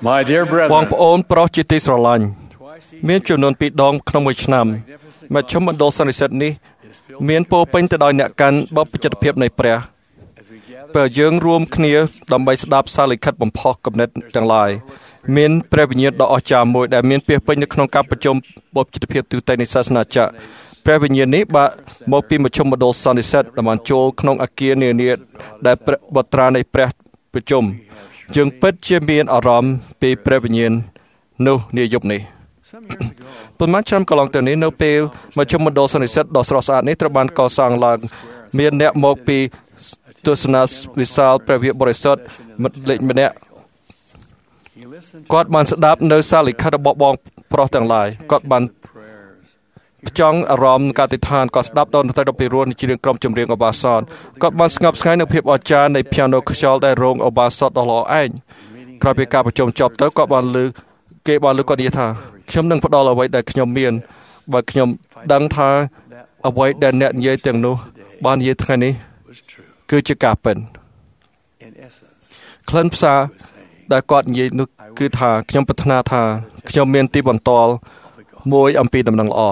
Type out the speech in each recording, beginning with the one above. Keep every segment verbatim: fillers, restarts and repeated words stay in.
My dear បងប្អូន brethren, ប្រុសជាទីស្រឡាញ់មានចំនួនពីរដងក្នុងមួយឆ្នាំមជ្ឈមណ្ឌលសន្និសីទនេះមានពោរពេញទៅដោយអ្នកកាន់បព្វជិតភាពនៃព្រះពេលយើងរួមគ្នាដើម្បីស្ដាប់សារលិខិតបំផុសគំនិតទាំងឡាយមានព្រះវិញ្ញាណដ៏អស្ចារ្យមួយដែលមានពាសពេញនៅក្នុងការប្រជុំបព្វជិតភាពទូទៅនៃសាសនាចក្រព្រះវិញ្ញាណនេះបានមកពីមជ្ឈមណ្ឌលសន្និសីទដែលបានចូលក្នុងអគារនានាដែលបត្រានៃព្រះប្រជុំយើងពិតជាមានអារម្មណ៍ពីព្រះវិញ្ញាណនោះនាយប់នេះប៉ុន្មានឆ្នាំកន្លងទៅនេះនៅពេលមជ្ឈមណ្ឌលសន្និសីទដ៏ស្រស់ស្អាតនេះត្រូវបានកសាងឡើងមានអ្នកមកពីទស្សនវិសាលព្រះវិហារបរិសុទ្ធលេចម្នាក់គាត់បានស្ដាប់នៅសារលិខិតរបស់បងប្រុសទាំងឡាយគាត់បានផ្ចង់អារម្មណ៍កាតិដ្ឋានគាត់ស្ដាប់ដល់ទៅដល់ពីរោះជារឿងក្រុមចម្រៀងអបាសតគាត់បានស្ងប់ស្ងាត់នៅភាពអស្ចារ្យនៃ piano ខ្យល់ដែលរងអបាសតដ៏ល្អឯងក្រោយពីការប្រជុំចប់ទៅគាត់បានលើគេបានលើគាត់និយាយថាខ្ញុំនឹងផ្ដល់អ្វីដែលខ្ញុំមានបើខ្ញុំដឹងថាអ្វីដែលអ្នកនិយាយទាំងនោះបាននិយាយថ្ងៃនេះគឺជាការពិតក្លិនផ្សារដែលគាត់និយាយនោះគឺថាខ្ញុំប្រាថ្នាថាខ្ញុំមានទីបន្ទាល់មួយអំពីដំណឹងល្អ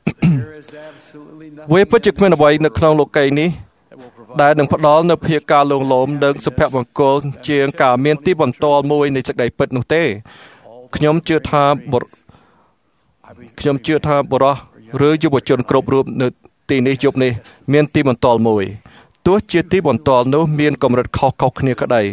វាពិតជាគ្មានអ្វីនៅក្នុងលោកីយ៍នេះដែលនឹងផ្ដល់នូវភាពការលងលោមនិងសុភមង្គលជាងការមានទីបន្ទាល់មួយនៃសេចក្តីពិតនោះទេខ្ញុំជឿថាខ្ញុំជឿថាបុរសឬយុវជនគ្រប់រូបនៅទីនេះយប់នេះមានទីបន្ទាល់មួយទោះជាទីបន្ទាល់នោះមានកម្រិតខុសៗគ្នាក្តី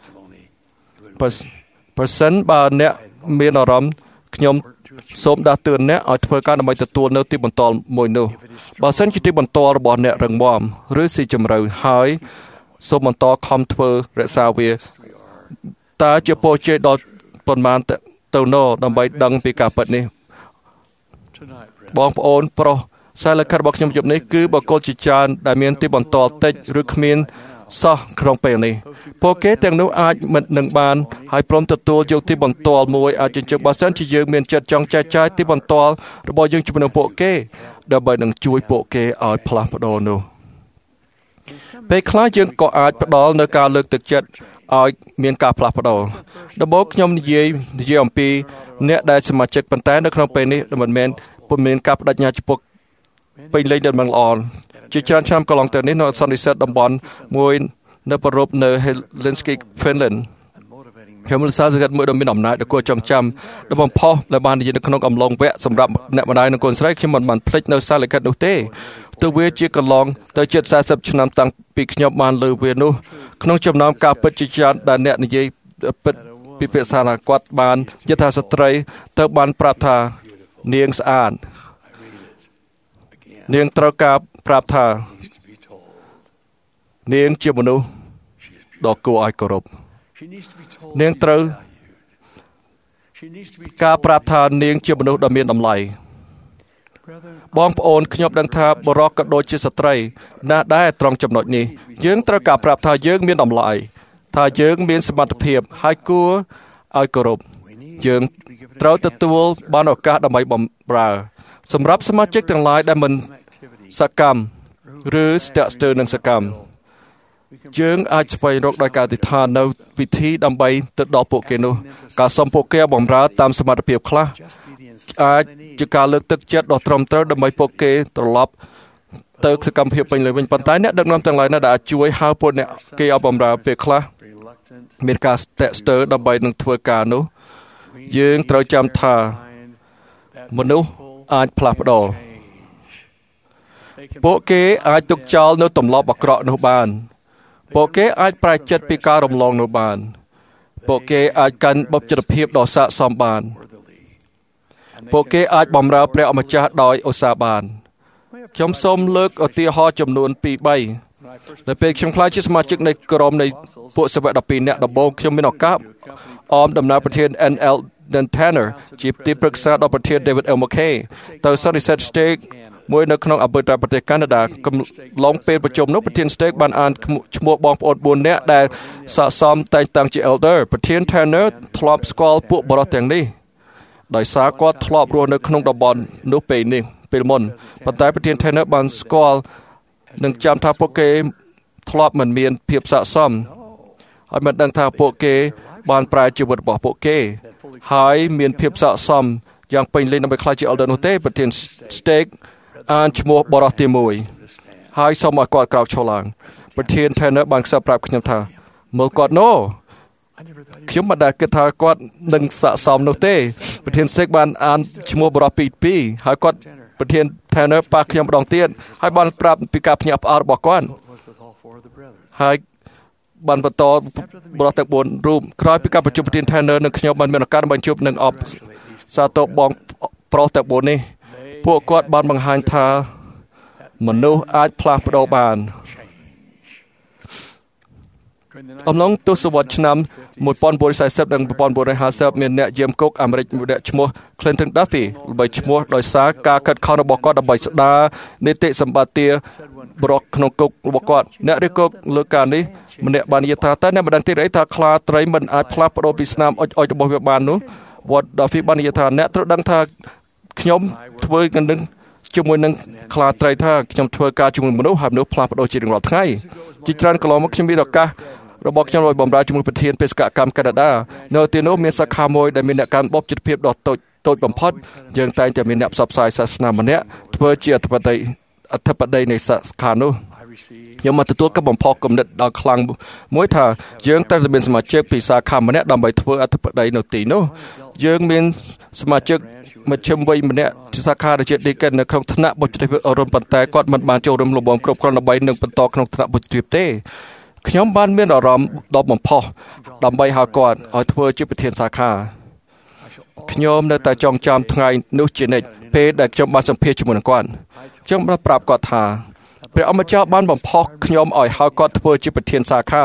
ប្រសិនបើអ្នកមានអារម្មណ៍ខ្ញុំសូមដាស់តឿនអ្នកឲ្យធ្វើការដើម្បីទទួលនៅទីបន្ទាល់មួយនោះបើសិនជាទីបន្ទាល់របស់អ្នករឹងមាំឬស៊ីជម្រៅហើយសូមបន្តខំធ្វើរក្សាវាតើជាពោជ័យដល់ប៉ុន្មានទៅណដើម្បីដឹងពីការពិតនេះបងប្អូនប្រុសសារលិខិតរបស់ខ្ញុំយប់នេះគឺបុគ្គលជាច្រើនដែលមានទីបន្ទាល់តិចឬគ្មានសោះក្នុងពេលនេះពួកគេទាំងនោះអាចមិននឹងបានហើយព្រមទទួលយកទីបន្ទាល់មួយអាចចិញ្ចឹមបើសិនជាយើងមានចិត្តចង់ចែកចាយទីបន្ទាល់របស់យើងជាមួយនឹងពួកគេដើម្បីនឹងជួយពួកគេឲ្យផ្លាស់ប្ដូរនោះពេលខ្លះយើងក៏អាចផ្ដល់នៅការលើកទឹកចិត្តឲ្យមានការផ្លាស់ប្ដូរដំបូងខ្ញុំនិយាយនិយាយអំពីអ្នកដែលសមាជិកប៉ុន្តែនៅក្នុងពេលនេះមិនមែនពុំមានការបដិញ្ញាចំពោះពេញលេងដែលមិនល្អជាច្រើនឆ្នាំកន្លងទៅនេះនៅសន្និសីទតំបន់មួយនៅប្រពៃនៅ Helsinki Finland ខ្ញុំលើកសារលិខិតមួយដ៏មានអំណាចដ៏គួរចងចាំដែលបំផុសដែលបាននិយាយនៅក្នុងអំឡុងវគ្គសម្រាប់អ្នកម្ដាយនិងកូនស្រីខ្ញុំមិនបានភ្លេចនៅសារលិខិតនោះទេទោះវាជាកន្លងទៅជិតสี่สิบឆ្នាំតាំងពីខ្ញុំបានលើវានោះក្នុងចំណោមការពិតជាច្រើនដែលអ្នកនិយាយពិតពិភាក្សាថាគាត់បានយល់ថាស្ត្រីទៅបានប្រាប់ថានាងស្អាតនាងត្រូវការប្រាប់ថានាងជាមនុស្សដ៏គួរឲ្យគោរពនាងត្រូវការប្រាប់ថានាងជាមនុស្សដ៏មានតម្លៃបងប្អូនខ្ញុំដឹងថាបុរសក៏ដូចជាស្ត្រីណាស់ដែរត្រង់ចំណុចនេះយើងត្រូវការប្រាប់ថាយើងមានតម្លៃថាយើងមានសមត្ថភាពហើយគួរឲ្យគោរពយើងត្រូវទទួលបានឱកាសដើម្បីបម្រើសម្រាប់សមាជិកទាំងឡាយដែលមិនសកម្មឬស្ទាក់ស្ទើរនឹងសកម្មយើងអាចស្វែងរកដោយការអធិដ្ឋាននៅវិធីដើម្បីទៅដល់ពួកគេនោះការសុំពួកគេបម្រើតាមសមត្ថភាពខ្លះអាចជាការលើកទឹកចិត្តដ៏ត្រឹមត្រូវដើម្បីពួកគេត្រឡប់ទៅសកម្មភាពពេញលេញវិញប៉ុន្តែអ្នកដឹកនាំទាំងឡាយណាដែលអាចជួយហៅពួកអ្នកគេឲ្យបម្រើពេលខ្លះមានការស្ទាក់ស្ទើរដើម្បីនឹងធ្វើការនោះយើងត្រូវចាំថាមនុស្សអាចផ្លាស់ប្ដូរពួកគេអាចទុកចោលនៅទម្លាប់អាក្រក់នោះបានពួកគេអាចប្រែចិត្តពីការរំលងនោះបានពួកគេអាចកាន់បុព្វជិតភាពដ៏ស័ក្តិសមបានពួកគេអាចបម្រើព្រះអម្ចាស់ដោយឧស្សាហ៍បានខ្ញុំសូមលើកឧទាហរណ៍ចំនួនពីរ បីនៅពេលខ្ញុំក្លាយជាសមាជិកនៃក្រុមនៃពួកសាវកដប់ពីរនាក់ដំបូងខ្ញុំមានឱកាសអមដំណើរប្រធាន N L Tanner ជាទីប្រឹក្សាដល់ប្រធាន David L McKay ទៅសន្និសីទ Stake មួយនៅក្នុងAlbertaប្រទេសកាណាដាកំឡុងពេលប្រជុំនោះប្រធាន Stake បានអានឈ្មោះបងប្អូនបួននាក់ដែលស័ក្តិសមតែងតាំងជា Elder ប្រធាន Tanner ធ្លាប់ស្គាល់ពួកបរិសុទ្ធទាំងនេះដោយសារគាត់ធ្លាប់រស់នៅក្នុងតំបន់នោះពេលនេះពេលមុនប៉ុន្តែប្រធាន Tanner បានស្គាល់និងចាំថាពួកគេធ្លាប់មិនមានភាពស័ក្តិសមហើយមិនដឹងថាពួកគេបានប្រែជីវិតរបស់ពួកគេហើយមានភាពស័ក្តិសមយ៉ាងពេញលេញដើម្បីខ្លាចជា elder នោះទេប្រធាន Stake អានឈ្មោះបរិសុទ្ធទីមួយហើយសូមឲ្យគាត់ក្រោកឈរឡើងប្រធាន Tanner បានខ្សឹបប្រាប់ខ្ញុំថាមើលគាត់នោះខ្ញុំមិនដែលគិតថាគាត់នឹងស័ក្តិសមនោះទេប្រធាន Stake បានអានឈ្មោះបរិសុទ្ធទីពីរហើយគាត់ប្រធាន Tanner ប៉ះខ្ញុំម្ដងទៀតហើយបានប្រាប់ពីការភ្ញាក់ផ្អើលរបស់គាត់ហើយបានបន្តបរិសុទ្ធទាំងបួនរូបក្រោយពីការប្រជុំប្រធាន Tanner និងខ្ញុំបានមានឱកាសបានជួបនឹងអបសាទរបងប្រុសទាំងបួននេះពួកគាត់បានបង្ហាញថាមនុស្សអាចផ្លាស់ប្ដូរបានអំឡុងទសវត្សរ៍ឆ្នាំmột nghìn chín trăm bốn mươiនិងmột nghìn chín trămห้าสิบមានអ្នកយាមគុកអាមេរិកម្នាក់ឈ្មោះ Clinton Duffy ល្បីឈ្មោះដោយសារការកាត់ខំរបស់គាត់ដើម្បីស្ដារនីតិសម្បត្តិបរិសុទ្ធក្នុងគុករបស់គាត់អ្នករៀបគុកលើការនេះម្នាក់បាននិយាយថាតើអ្នកមិនដឹងទេអីថាខ្លាត្រីមិនអាចផ្លាស់ប្ដូរពីស្នាមអុចអុចរបស់វាបាននោះ What Duffy បាននិយាយថាអ្នកត្រូវដឹងថាខ្ញុំធ្វើกันនឹងជាមួយនឹងខ្លាត្រីថាខ្ញុំធ្វើការជាមួយមនុស្សហើយមនុស្សផ្លាស់ប្ដូរជារៀងរាល់ថ្ងៃជាច្រើនកន្លងមកខ្ញុំមានឱកាសរបស់ខ្ញុំឲ្យបម្រើជាមួយប្រធានបេសកកម្មកាណាដានៅទីនោះមានសាខាមួយដែលមានអ្នកកាន់បបចិត្តភាពដ៏តូចតូចបំផុតយើងតែងតែមានអ្នកផ្សព្វផ្សាយសាសនាម្នាក់ធ្វើជាអធិបតីអធិបតីនៃសាខានោះខ្ញុំមកទទួលกับបំផុសគំនិតដ៏ខ្លាំងមួយថាយើងតែមានសមាជិកពីសាខាម្នាក់ដើម្បីធ្វើអធិបតីនៅទីនោះយើងមានសមាជិកមជ្ឈិមវ័យម្នាក់ជាសាខាដែលជា Deacon នៅក្នុងថ្នាក់បុត្រភាពអរុនប៉ុន្តែគាត់មិនបានចូលរួមលំបំគ្រប់គ្រាន់ដើម្បីនឹងបន្តក្នុងថ្នាក់បុត្រភាពទេខ្ញុំបានមានអារម្មណ៍ដ៏បំផុសដើម្បីហៅគាត់ឲ្យធ្វើជាប្រធានសាខាខ្ញុំនៅតែចងចាំថ្ងៃនោះជានិច្ចពេលដែលខ្ញុំបានសម្ភាសជាមួយនឹងគាត់ខ្ញុំបានប្រាប់គាត់ថាព្រះអម្ចាស់បានបំផុសខ្ញុំឲ្យហៅគាត់ធ្វើជាប្រធានសាខា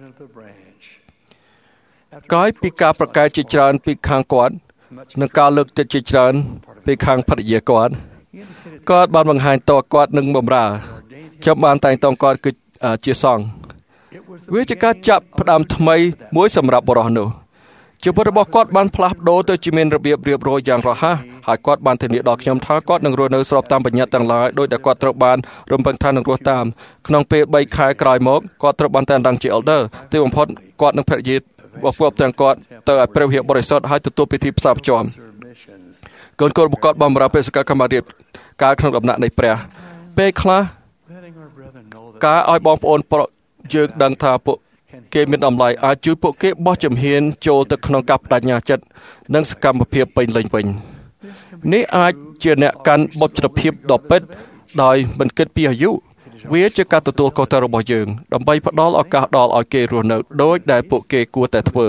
ក្រោយពីការប្រកែកជាច្រើនពីខាងគាត់និងការលើកទឹកជាច្រើនពីខាងភរិយាគាត់គាត់បានបង្ហាញតើគាត់នឹងបម្រើខ្ញុំបានតែងតងគាត់គឺជាសង្ឃវាជាការចាប់ផ្ដើមថ្មីមួយសម្រាប់បរិសុទ្ធនោះជីវិតរបស់គាត់បានផ្លាស់ប្ដូរទៅជាមានរបៀបរៀបរយយ៉ាងរហ័សហើយគាត់បានធានាដល់ខ្ញុំថាគាត់នឹងរស់នៅស្របតាមបញ្ញត្តិទាំងឡាយដោយដែលគាត់ត្រូវបានរំពឹងថានឹងរស់តាមក្នុងពេលបីខែក្រោយមកគាត់ត្រូវបានតែងតាំងជា elder ទីបំផុតគាត់នឹងភរិយារបស់ពួកទាំងគាត់ទៅឲ្យព្រះវិហារបរិសុទ្ធហើយទទួលពិធីផ្សារភ្ជាប់កូនកូនរបស់គាត់បម្រើបេសកកម្មរៀបការក្នុងដំណាក់នៃព្រះពេលខ្លះការឲ្យបងប្អូនប្រុសយើងដឹងថាពួកគេមានតម្លៃអាចជួយពួកគេបោះជំហានចូលទៅក្នុងការបដិញ្ញាចិត្តនិងសកម្មភាពពេញលេញវិញនេះអាចជាអ្នកកាន់បុព្វជិតភាពដ៏ពិតដោយមិនគិតពីអាយុវាជាការទទួលខុសត្រូវរបស់យើងដើម្បីផ្ដល់ឱកាសដល់ឲ្យគេរស់នៅដោយដែលពួកគេគួរតែធ្វើ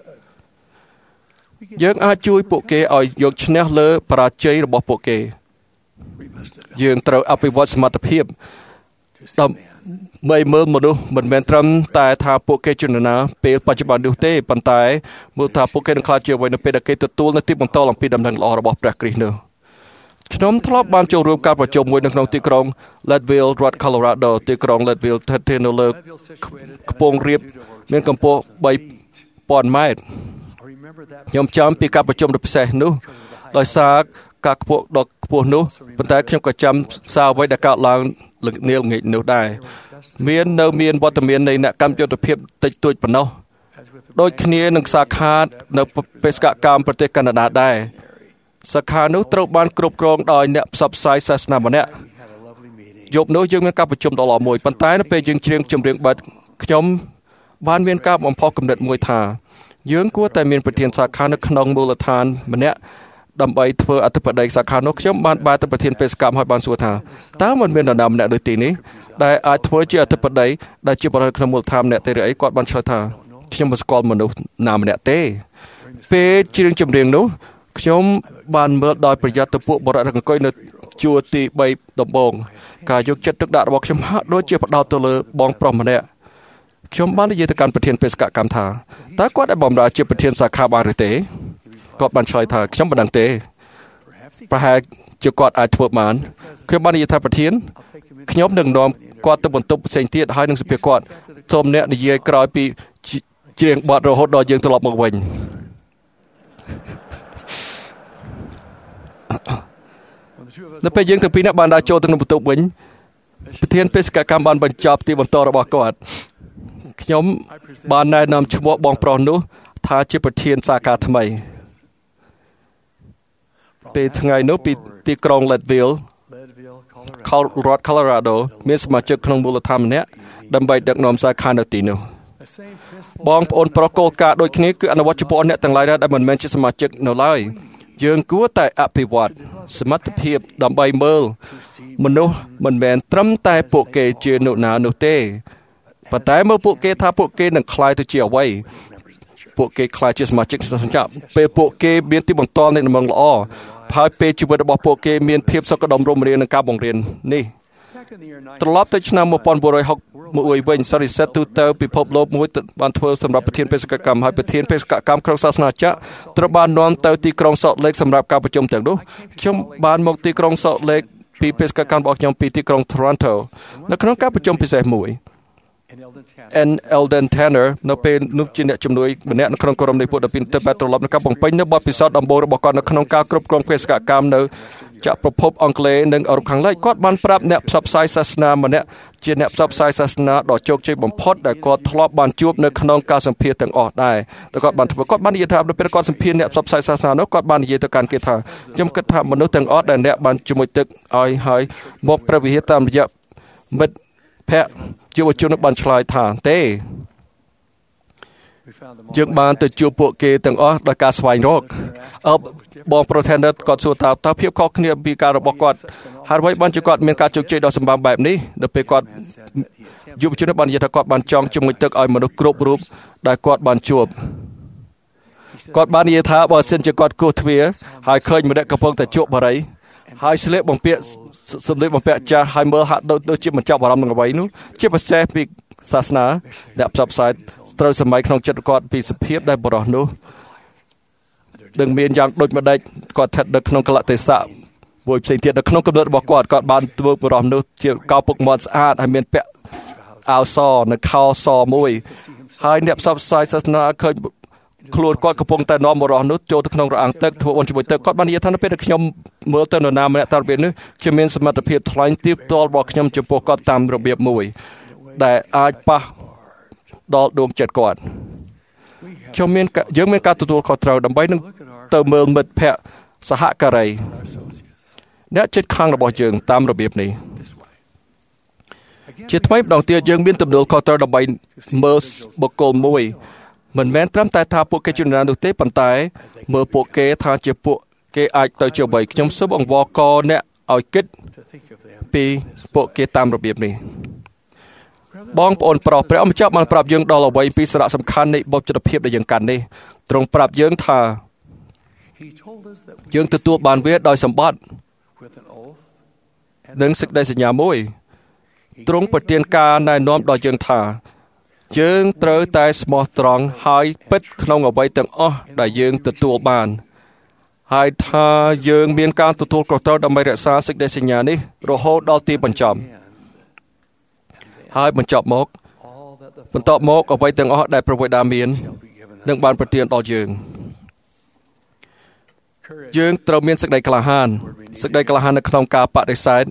យើងអាចជួយពួកគេឲ្យយកឈ្នះលើបរាជ័យរបស់ពួកគេយើងត្រូវអភិវឌ្ឍសមត្ថភាពដើម្បីមើលមនុស្សមិនមែនត្រឹមតែថាពួកគេជំនឿពេលបច្ចុប្បន្ននោះទេប៉ុន្តែមើលថាពួកគេនឹងក្លាយជាអ្វីនៅពេលដែលគេទទួលនៅទីបន្តអំពីដំណឹងល្អរបស់ព្រះគ្រីស្ទនោះខ្ញុំធ្លាប់បានចូលរួមការប្រជុំមួយនៅក្នុងទីក្រុង Leadville រដ្ឋ Colorado ទីក្រុង Leadville ស្ថិតនៅលើខ្ពង់រាបមានកម្ពស់បីពាន់ម៉ែត្រខ្ញុំចាំពីការប្រជុំដ៏ពិសេសនោះដោយសារការខ្ពស់ដ៏ខ្ពស់នោះប៉ុន្តែខ្ញុំក៏ចាំសារអ្វីដែលកើតឡើងលើនាលងាយនោះដែរមាននៅមានវត្តមាននៃអ្នកកម្មយុទ្ធភាពតិចតួចប៉ុណ្ណោះដូចគ្នានឹងសាខានៅបេសកកម្មប្រទេសកាណាដាដែរសាខានោះត្រូវបានគ្រប់គ្រងដោយអ្នកផ្សព្វផ្សាយសាសនាម្នាក់យប់នោះយើងមានការប្រជុំដ៏ល្អមួយប៉ុន្តែនៅពេលយើងច្រៀងចម្រៀងបិទខ្ញុំបានមានការបំផុសគំនិតមួយថាយើងគួរតែមានប្រធានសាខានៅក្នុងមូលដ្ឋានម្នាក់ដើម្បីធ្វើអធិបតីសាខានោះខ្ញុំបានបែរទៅប្រធានបេសកកម្មហើយបានសួរថាតើមិនមាននរណាម្នាក់នៅទីនេះដែលអាចធ្វើជាអធិបតីដែលជាបរិយាក្នុងមូលដ្ឋានម្នាក់ទេឬអីគាត់បានឆ្លើយថាខ្ញុំមិនស្គាល់មនុស្សណាម្នាក់ទេពេលច្រៀងចម្រៀងនោះខ្ញុំបានមើលដោយប្រយ័ត្នទៅពួកបរិយាអង្គុយនៅជួរទីបីដំបូងការយកចិត្តទុកដាក់របស់ខ្ញុំហាក់ដូចជាផ្ដោតទៅលើបងប្រុសម្នាក់ខ្ញុំបាននិយាយទៅកាន់ប្រធានបេសកកម្មថាតើគាត់អាចបម្រើជាប្រធានសាខាបានឬទេគាត់បានឆ្លើយថាខ្ញុំមិនដឹងទេប្រហែលជាគាត់អាចធ្វើបានខ្ញុំបាននិយាយថាប្រធានខ្ញុំនឹងនាំគាត់ទៅបន្ទប់ផ្សេងទៀតហើយនឹងសុភាគាត់សូមអ្នកនិយាយក្រោយពីច្រៀងបទរហូតដល់យើងត្រឡប់មកវិញនៅពេលយើងទាំងពីរនាក់បានដើរចូលទៅក្នុងបន្ទប់វិញប្រធានបេសកកម្មបានបញ្ចប់ទីបន្តរបស់គាត់ខ្ញុំបានណែនាំឈ្មោះបងប្រុសនោះថាជាប្រធានសាខាថ្មីពេលថ្ងៃនោះពីទីក្រុង Leadville រដ្ឋ Colorado មានសមាជិកក្នុងមូលដ្ឋានម្នាក់ដើម្បីដឹកនាំសាខានៅទីនោះបងប្អូនប្រុសគោលការណ៍ដូចគ្នាគឺអនុវត្តចំពោះអ្នកទាំងឡាយដែលមិនមែនជាសមាជិកនៅឡើយយើងគួរតែអភិវឌ្ឍសមត្ថភាពដើម្បីមើលមនុស្សមិនមែនត្រឹមតែពួកគេជានរណានោះទេប៉ុន្តែមើលពួកគេថាពួកគេនឹងក្លាយទៅជាអ្វីពួកគេក្លាយជាសមាជិកសង្គមពេលពួកគេមានទីបន្ទាល់នៃដំណឹងល្អហើយពេលជីវិតរបស់ពួកគេមានភាពសុខដុមរមនានឹងការបង្រៀននេះត្រឡប់ទៅឆ្នាំnineteen sixty-oneវិញសន្និសីទទូទៅពិភពលោកមួយបានធ្វើសម្រាប់ប្រធានបេសកកម្មហើយប្រធានបេសកកម្មក្នុងសាសនាចាក់ត្រូវបាននាំទៅទីក្រុងសតលេកសម្រាប់ការប្រជុំទាំងនោះខ្ញុំបានមកទីក្រុងសតលេកពីបេសកកម្មរបស់ខ្ញុំពីទីក្រុង Toronto នៅក្នុងការប្រជុំពិសេសមួយand Eldon Tanner នៅពេលនោះជាអ្នកជំនួយម្នាក់នៅក្នុងក្រុមនៃពុទ្ធពិនទៅបែបត្រឡប់នៅការបំពេញនៅបទពិសោធន៍ដំបូងរបស់គាត់នៅក្នុងការគ្រប់គ្រងបេសកកម្មនៅចាក់ប្រភពអង់គ្លេសនិងអឺរ៉ុបខាងលិចគាត់បានប្រាប់អ្នកផ្សព្វផ្សាយសាសនាម្នាក់ជាអ្នកផ្សព្វផ្សាយសាសនាដ៏ជោគជ័យបំផុតដែលគាត់ធ្លាប់បានជួបនៅក្នុងការសម្ភាសន៍ទាំងអស់ដែរតែគាត់បានធ្វើគាត់បាននិយាយថានៅពេលគាត់សម្ភាសន៍អ្នកផ្សព្វផ្សាយសាសនានោះគាត់បាននិយាយទៅកាន់គេថាខ្ញុំគិតថាមនុស្សទាំងអស់ដែលអ្នកបានជាមួយទឹកឲ្យហើយមកព្រះវិហារតាមរយៈមិត្តភក្តិយុវជនបានឆ្លើយថាទេយើងបានទៅជួបពួកគេទាំងអស់ដោយការស្វែងរកអបបងប្រុស Tanner គាត់សួរថាតើភាពខុសគ្នាពីការរបស់គាត់ហើយអ្វីបានជាគាត់មានការជោគជ័យដ៏សម្បើមបែបនេះដល់ពេលគាត់យុវជនបាននិយាយថាគាត់បានចង់ជាមួយទឹកឲ្យមនុស្សគ្រប់រូបដែលគាត់បានជួបគាត់បាននិយាយថាបើសិនជាគាត់គោះទ្វារហើយឃើញម្នាក់កំពុងតែជក់បារីហើយស្លៀកបំពាក់សម្លៀកបំពាក់ចាស់ហើយមើលហាក់ដូចជាមិនចាប់អារម្មណ៍នឹងអ្វីនោះជាពិសេសពីសាសនាអ្នកផ្សព្វផ្សាយត្រូវសម័យក្នុងចិត្តគាត់ពីសភាពដែលបរិះនោះនឹងមានយ៉ាងដូចម្ដេចគាត់ស្ថិតនៅក្នុងកលៈទេសៈមួយផ្សេងទៀតនៅក្នុងគំនិតរបស់គាត់គាត់បានធ្វើបរិះនោះជាកោពុកមាត់ស្អាតហើយមានពាក់អាវសនៅខោសមួយហើយអ្នកផ្សព្វផ្សាយសាសនាឃើញខ្លួនគាត់កំពុងតែនាំបរិះនោះចូលទៅក្នុងរអាងទឹកធ្វើអនជាមួយទឹកគាត់បាននិយាយថានៅពេលដែលខ្ញុំមើលទៅនរណាម្នាក់តាមរបៀបនេះខ្ញុំមានសមត្ថភាពថ្លែងទាបទាល់របស់ខ្ញុំចំពោះគាត់តាមរបៀបមួយដែលអាចប៉ះដល់ដួងចិត្តគាត់ខ្ញុំមានយើងមានការទទួលខុសត្រូវដើម្បីនឹងទៅមើលមិត្តភក្តិសហការីអ្នកជិតខាងរបស់យើងតាមរបៀបនេះជាថ្មីម្ដងទៀតយើងមានទំនួលខុសត្រូវដើម្បីមើលបុគ្គលមួយមិនមែនត្រឹមតែថាពួកគេជានរណានោះទេប៉ុន្តែមើលពួកគេថាជាពួកគេអាចទៅជាអ្វីខ្ញុំសូមអង្វរករអ្នកឲ្យគិតពីពួកគេតាមរបៀបនេះបងប្អូនប្រុសព្រះអម្ចាស់បានប្រាប់យើងដល់អ្វីពីសារៈសំខាន់នៃបុព្វជិតភាពដែលយើងកាន់នេះទ្រង់ប្រាប់យើងថាយើងទទួលបានវាដោយសម្បត្តិនិងសេចក្តីសញ្ញាមួយទ្រង់ប្រទានការណែនាំដល់យើងថាយើងត្រូវតែស្មោះត្រង់ហើយពិតក្នុងអ្វីទាំងអស់ដែលយើងទទួលបានហើយថាយើងមានការទទួលខុសត្រូវដើម្បីរក្សាសេចក្តីសញ្ញានេះរហូតដល់ទីបញ្ចប់ហើយបញ្ចប់មកបន្តមកអ្វីទាំងអស់ដែលព្រះវេដាមាននឹងបានប្រទានដល់យើងយើងត្រូវមានសេចក្តីក្លាហានសេចក្តីក្លាហាននៅក្នុងការបដិសេធ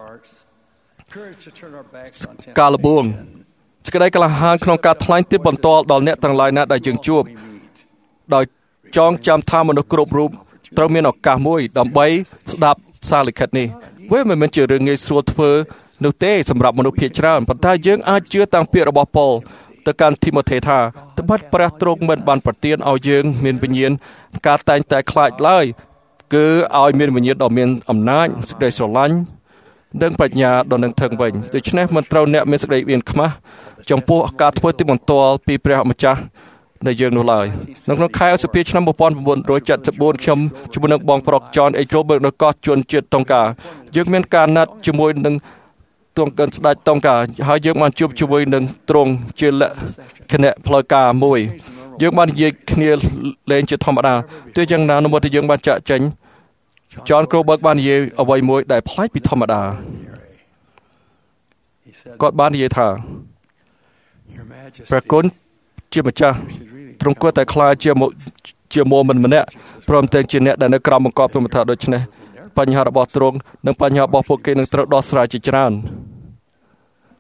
ការលបួងសេចក្តីក្លាហានក្នុងការថ្លែងទាបបន្ទាល់ដល់អ្នកទាំងឡាយណាដែលយើងជួបដោយចងចាំថាមនុស្សគ្រប់រូបត្រូវមានឱកាសមួយដើម្បីស្ដាប់សារលិខិតនេះវាមិនមែនជារឿងងាយស្រួលធ្វើនោះទេសម្រាប់មនុស្សភាគច្រើនប៉ុន្តែយើងអាចជឿតាមពាក្យរបស់ប៉ូលទៅកាន់ធីម៉ូថេថាត្បិតព្រះទ្រង់មិនបានប្រទានឲ្យយើងមានវិញ្ញាណការតែងតែខ្លាចឡើយគឺឲ្យមានវិញ្ញាណដ៏មានអំណាចសេចក្តីស្រឡាញ់និងប្រាជ្ញាដ៏នឹងធឹងវិញដូច្នេះមិនត្រូវអ្នកមានសេចក្តីមានខ្មាស់ចំពោះការធ្វើទីបន្ទាល់ពីព្រះម្ចាស់នៃយើងនោះឡើយនៅក្នុងខែឧសភាឆ្នាំnineteen seventy-fourខ្ញុំជាមួយនឹងបងប្រុស John H. Robert នៅកោះជួនជាតិតុងកាយើងមានការណាត់ជាមួយនឹងទងកិនស្ដេចតុងកាហើយយើងបានជួបជាមួយនឹងទ្រង់ជាលក្ខណៈផ្លូវការមួយយើងបាននិយាយគ្នាលេងជាធម្មតាទោះយ៉ាងណានៅមុនដែលយើងបានចាក់ចេញ John Robert បាននិយាយអ្វីមួយដែលប្លែកពីធម្មតាគាត់បាននិយាយថាព្រះគុណជាម្ចាស់ទ្រង់គួរតែខ្លាចជាជាមមិនម្នាក់ព្រមទាំងជាអ្នកដែលនៅក្រោមបង្គាប់ព្រមថាដូច្នេះបញ្ហារបស់ទ្រង់និងបញ្ហារបស់ពួកគេនឹងត្រូវដោះស្រាយជាច្រើន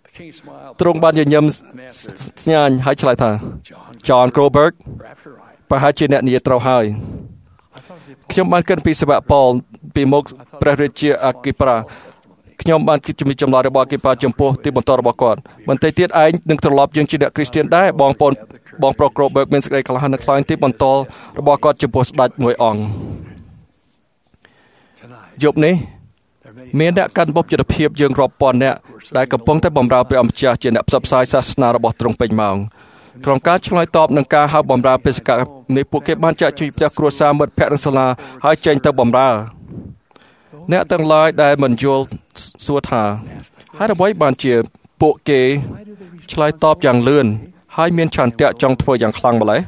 ទ្រង់បានញញឹមស្ញាញហើយឆ្លើយថា John Groberg ប្រហែលជាអ្នកនិយាយត្រូវហើយខ្ញុំបានគិតពីសាវកប៉ូលពីមុខព្រះរាជាអគិប្រាខ្ញុំបានគិតជំនិចម្លើយរបស់អគិប្រាចំពោះទីបន្តរបស់គាត់បន្តិចទៀតឯងនឹងត្រឡប់យើងជាអ្នកគ្រីស្ទានដែរបងប្អូនបងប្រុសគ្រប់បែបមានសេចក្តីក្លាហាននិងខ្លាញ់ទីបន្តរបស់គាត់ចំពោះស្ដេចមួយអង្គយប់នេះមានអ្នកកាន់បុព្វជិតភាពយើងរាប់ពាន់អ្នកដែលកំពុងតែបម្រើព្រះអម្ចាស់ជាអ្នកផ្សព្វផ្សាយសាសនារបស់ទ្រង់ពេញម៉ោងក្នុងការឆ្លើយតបនឹងការហៅបម្រើបេសកកម្មនេះពួកគេបានចាក់ជួយផ្ទះគ្រួសារមិត្តភ័ក្តិនិងសាលាហើយចេញទៅបម្រើអ្នកទាំងឡាយដែលមិនយល់សួរថាហើយអ្វីបានជាពួកគេឆ្លើយតបយ៉ាងលឿនហើយមានឆន្ទៈចង់ធ្វើយ៉ាងខ្លាំងម្ល៉េះ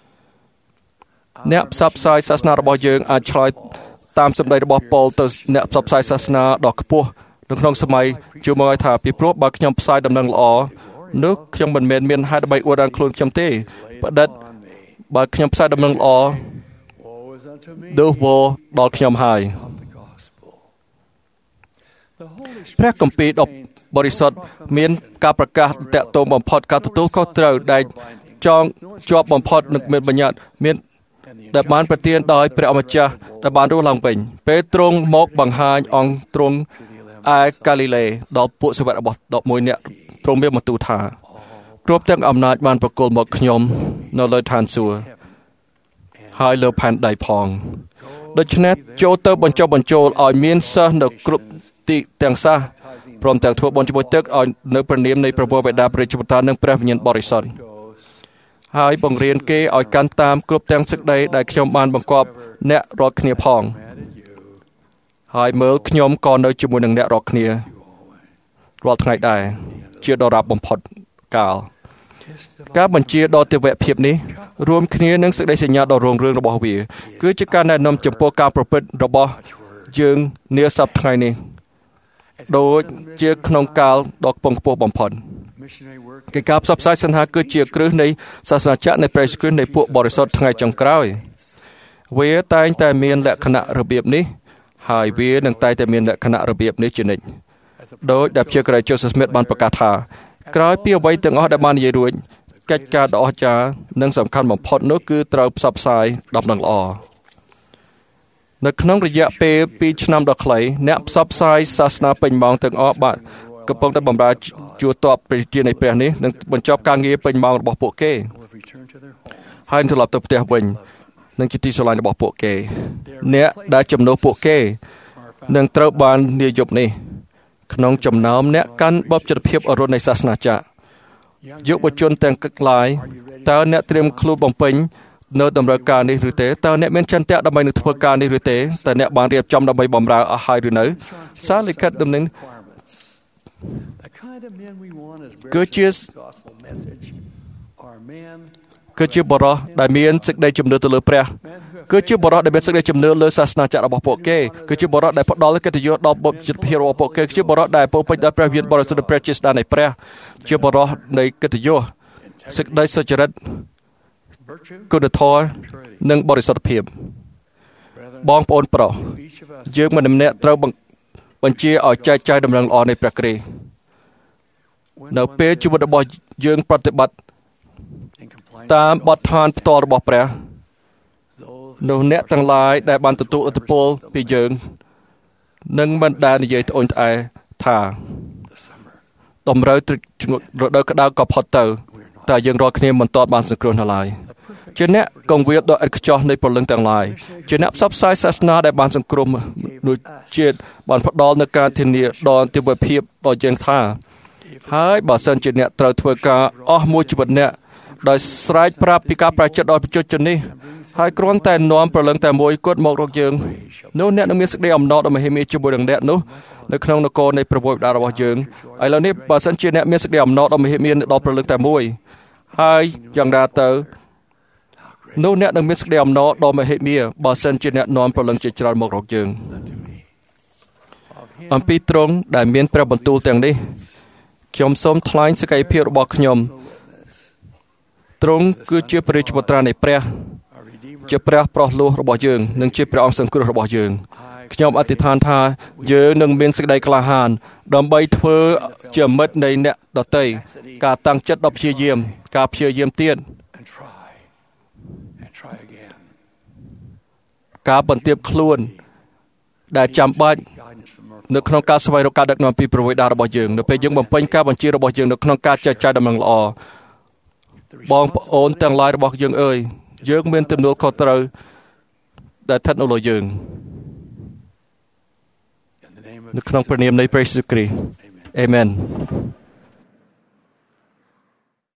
អ្នកផ្សព្វផ្សាយសាសនារបស់យើងអាចឆ្លើយតាមសម្ដីរបស់ប៉ូលទៅអ្នកផ្សព្វផ្សាយសាសនាដ៏ខ្ពស់នៅក្នុងសម័យជួយមកឲ្យថាពីព្រោះបើខ្ញុំផ្សាយដំណឹងល្អនោះខ្ញុំមិនមែនមានហេតុដើម្បីអួតអាងខ្លួនខ្ញុំទេផ្ដិតបើខ្ញុំផ្សាយដំណឹងល្អទោសវល់ដល់ខ្ញុំហើយព្រះគម្ពីរដ៏បរិសុទ្ធមានការប្រកាសតាក់ទងបំផុតការទទួលខុសត្រូវដែលចងជាប់បំផុតនឹងមានបញ្ញត្តិមានដែលបានប្រទានដោយព្រះអម្ចាស់ដែលបានរស់ឡើងវិញពេលទ្រង់មកបង្ហាញអង្គទ្រង់ឯកាលីលេដល់ពួកសាវករបស់ដប់មួយនាក់ទ្រង់មានបន្ទូលថាគ្រប់ទាំងអំណាចបានប្រគល់មកខ្ញុំនៅលើឋានសួគ៌ហើយលើផែនដីផងដូច្នេះចូលទៅបញ្ចុះបញ្ចូលឲ្យមានសិស្សនៅគ្រប់ទីទាំងសាសព្រមទាំងធ្វើបុណ្យជាមួយទឹកឲ្យនៅព្រះនាមនៃព្រះបិតាព្រះរាជបុត្រានិងព្រះវិញ្ញាណបរិសុទ្ធហើយបង្រៀនគេឲ្យកាន់តាមគ្រប់ទាំងសេចក្តីដែលខ្ញុំបានបង្គាប់អ្នករាល់គ្នាផងហើយមើលខ្ញុំក៏នៅជាមួយនឹងអ្នករាល់គ្នារាល់ថ្ងៃដែរជាដរាបបំផុតកាលការបញ្ជាដ៏ទិវភាពនេះរួមគ្នានឹងសេចក្តីសញ្ញាដ៏រុងរឿងរបស់វាគឺជាការណែនាំចំពោះការប្រព្រឹត្តរបស់យើងនាសប្តាហ៍ថ្ងៃនេះដូចជាក្នុងកាលដ៏ខ្ពង់ខ្ពស់បំផុតកិច្ចការផ្សព្វផ្សាយសាសនាគឺជាគ្រឹះនៃសាសនាចក្រនៃព្រះគ្រីស្ទនៃពួកបរិសុទ្ធថ្ងៃចុងក្រោយវាតែងតែមានលក្ខណៈរបៀបនេះហើយវានឹងតែងតែមានលក្ខណៈរបៀបនេះជានិច្ចដោយដែលជាក្រៃជូសស្មីតបានប្រកាសថាក្រោយពីអ្វីទាំងអស់ដែលបាននិយាយរួចកិច្ចការដ៏អស្ចារ្យនិងសំខាន់បំផុតនោះគឺត្រូវផ្សព្វផ្សាយដំណឹងល្អនៅក្នុងរយៈពេលពីរឆ្នាំដ៏ខ្លីអ្នកផ្សព្វផ្សាយសាសនាពេញម៉ោងទាំងអស់បានកំពុងតែបម្រើជួរតបព្រះជានៃព្រះនេះនឹងបញ្ចប់ការងារពេញម៉ោងរបស់ពួកគេហើយត្រឡប់ទៅផ្ទះវិញនឹងជាទីស្រឡាញ់របស់ពួកគេអ្នកដែលចំនួនពួកគេនឹងត្រូវបាននាយប់នេះក្នុងចំណោមអ្នកកាន់បព្វជិតភាពអរុណនៃសាសនាចក្រយុវជនទាំងកក្លាយតើអ្នកត្រៀមខ្លួនបំពេញនៅតម្រូវការនេះឬទេតើអ្នកមានចន្ទៈដើម្បីនឹងធ្វើការនេះឬទេតើអ្នកបានរៀបចំដើម្បីបម្រើអស់ហើយឬនៅសារលិខិតដំណឹងគឺជាគឺជាបរិះដែលមានសេចក្តីជំនឿទៅលើព្រះគឺជាបរិះដែលមានសេចក្តីជំនឿលើសាសនាចក្ររបស់ពួកគេគឺជាបរិះដែលផ្ដល់កិត្តិយសដល់បុព្វជិតភាពរបស់ពួកគេជាបរិះដែលពោពេញដោយព្រះវិញ្ញាណបរិសុទ្ធព្រះជាស្ដេចនៃព្រះជាបរិះនៃកិត្តិយសសេចក្តីសុចរិតគុណធម៌និងបរិសុទ្ធភាពបងប្អូនប្រុសយើងម្នាក់ម្នាក់ត្រូវបញ្ជាឲ្យចែកចាយដំណឹងល្អនៃព្រះគ្រីស្ទនៅពេលជីវិតរបស់យើងប្រតិបត្តិតាមបទដ្ឋានផ្ទាល់របស់ព្រះនោះអ្នកទាំងឡាយដែលបានទទួលឥទ្ធិពលពីយើងនឹងមិនដែលនិយាយត្អូញត្អែថាតម្រូវរដូវក្តៅក៏ផុតទៅតែយើងរាល់គ្នាមិនទាន់បានសង្គ្រោះនៅឡើយជាអ្នកកងវាលដ៏ឥតខ្ចោះនៃព្រលឹងទាំងឡាយជាអ្នកផ្សព្វផ្សាយសាសនាដែលបានសង្គ្រោះមនុស្សជាតិបានផ្ដល់នូវការធានាដល់ទិដ្ឋភាពដល់យើងថាហើយបើសិនជាអ្នកត្រូវធ្វើការអស់មួយជីវិតអ្នកដោយស្រែកប្រាប់ពីការប្រជិតដល់ប្រជាជននេះហើយគ្រាន់តែនាំព្រលឹងតែមួយគត់មករកយើងនោះអ្នកនឹងមានសេចក្តីអំណរដ៏មហិមាជាមួយនឹងអ្នកនោះនៅក្នុងនគរនៃព្រះវរបិតារបស់យើងឥឡូវនេះបើសិនជាអ្នកមានសេចក្តីអំណរដ៏មហិមាដល់ព្រលឹងតែមួយហើយយ៉ាងណាទៅនោះអ្នកនឹងមានសេចក្តីអំណរដ៏មហិមាបើសិនជាអ្នកនាំព្រលឹងជាច្រើនមករកយើងអំពីទ្រង់ដែលមានព្រះបន្ទូលទាំងនេះខ្ញុំសូមថ្លែងសេចក្តីភាពរបស់ខ្ញុំទ្រង់គឺជាព្រះរាជបុត្រានៃព្រះជាព្រះប្រោះលោះរបស់យើងនិងជាព្រះអង្គសង្គ្រោះរបស់យើងខ្ញុំអធិដ្ឋានថាយើងនឹងមានសេចក្តីក្លាហានដើម្បីធ្វើជាមិត្តនៃអ្នកដទៃការតាំងចិត្តដល់ព្យាយាមការព្យាយាមទៀតការបន្ទាបខ្លួនដែលចាំបាច់នៅក្នុងការស្វែងរកការដឹកនាំពីព្រះបិតារបស់យើងនៅពេលយើងបំពេញការបញ្ជារបស់យើងនៅក្នុងការចែកចាយដំណឹងល្អបងប្អូនទាំងឡាយរបស់យើងអើយយើងមានទំនួលខុសត្រូវដែលស្ថិតនៅលើយើងនៅក្នុងព្រះនាមនៃព្រះយេស៊ូវគ្រីស្ទអាមែន